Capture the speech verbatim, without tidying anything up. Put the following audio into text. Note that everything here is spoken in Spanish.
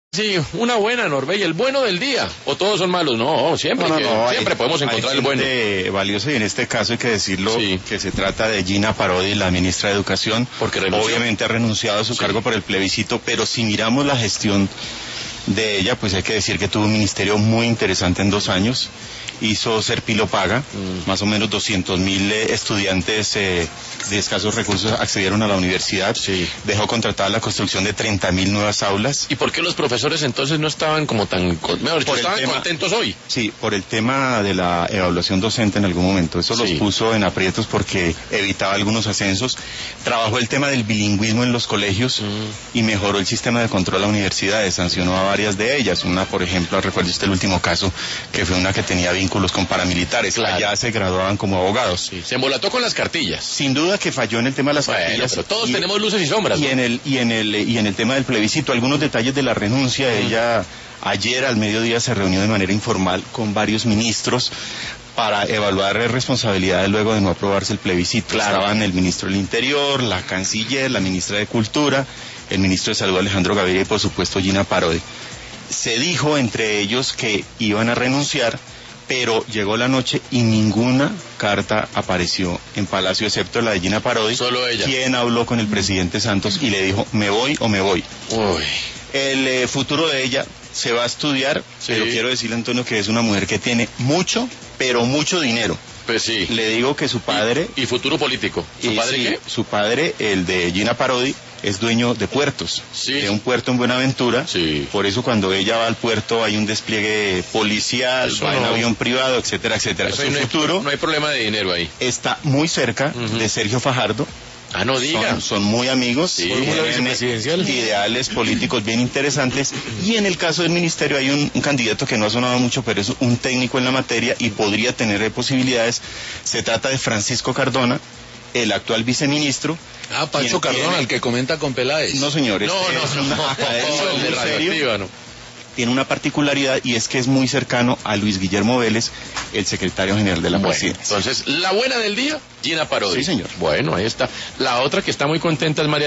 Sí, una buena, Norbey, el bueno del día. ¿O todos son malos? No, siempre, no, no, que, no, siempre hay, podemos encontrar hay el bueno. valioso, y en este caso hay que decirlo, sí, que se trata de Gina Parodi, la ministra de Educación. Porque renunció. Obviamente ha renunciado a su sí. cargo por el plebiscito, pero si miramos la gestión de ella, pues hay que decir que tuvo un ministerio muy interesante en dos años. Hizo Serpilo Paga, mm. más o menos doscientos mil eh, estudiantes eh, de escasos recursos accedieron a la universidad. Sí. Dejó contratada la construcción de treinta mil nuevas aulas. ¿Y por qué los profesores entonces no estaban como tan, mejor dicho, estaban tema, contentos hoy? Sí, por el tema de la evaluación docente en algún momento. Eso sí. los puso en aprietos porque evitaba algunos ascensos. Trabajó el tema del bilingüismo en los colegios mm. y mejoró el sistema de control a universidades. Sancionó a varias de ellas. Una, por ejemplo, recuerde usted el último caso, que fue una que tenía vínculos con paramilitares, claro. Allá se graduaban como abogados. Sí. Se embolató con las cartillas. Sin duda que falló en el tema de las bueno, cartillas. Pero todos y, tenemos luces y sombras. Y ¿no? en el y en el y en el tema del plebiscito, algunos detalles de la renuncia. Mm. Ella ayer al mediodía se reunió de manera informal con varios ministros para evaluar responsabilidades luego de no aprobarse el plebiscito. Claro. Estaban el ministro del Interior, la canciller, la ministra de Cultura, el ministro de Salud Alejandro Gaviria y por supuesto Gina Parodi. Se dijo entre ellos que iban a renunciar, pero llegó la noche y ninguna carta apareció en Palacio, excepto la de Gina Parodi. Solo ella. Quien habló con el presidente Santos y le dijo, me voy o me voy. Uy. El eh, futuro de ella se va a estudiar, sí. pero quiero decirle, Antonio, que es una mujer que tiene mucho, pero mucho dinero. Pues sí. Le digo que su padre... ¿Y, y futuro político? ¿Su y, padre sí, qué? Su padre, el de Gina Parodi, es dueño de puertos, sí. de un puerto en Buenaventura. Sí. Por eso cuando ella va al puerto hay un despliegue policial, eso va en no. avión privado, etcétera, etcétera. Su no futuro hay, no hay problema de dinero ahí. Está muy cerca uh-huh. de Sergio Fajardo. Ah, no diga. Son, son muy amigos, sí, tienen ideales políticos bien interesantes, y en el caso del ministerio hay un, un candidato que no ha sonado mucho, pero es un técnico en la materia y podría tener posibilidades. Se trata de Francisco Cardona, el actual viceministro. Ah, Pancho Cardona, tiene... el que comenta con Peláez. No, señores. No, este no, es no, una no, academia no, de radioactiva, no. Tiene una particularidad y es que es muy cercano a Luis Guillermo Vélez, el secretario general de la bueno, presidencia. Entonces, la buena del día, Gina Parodi. Sí, señor. Bueno, ahí está. La otra que está muy contenta es María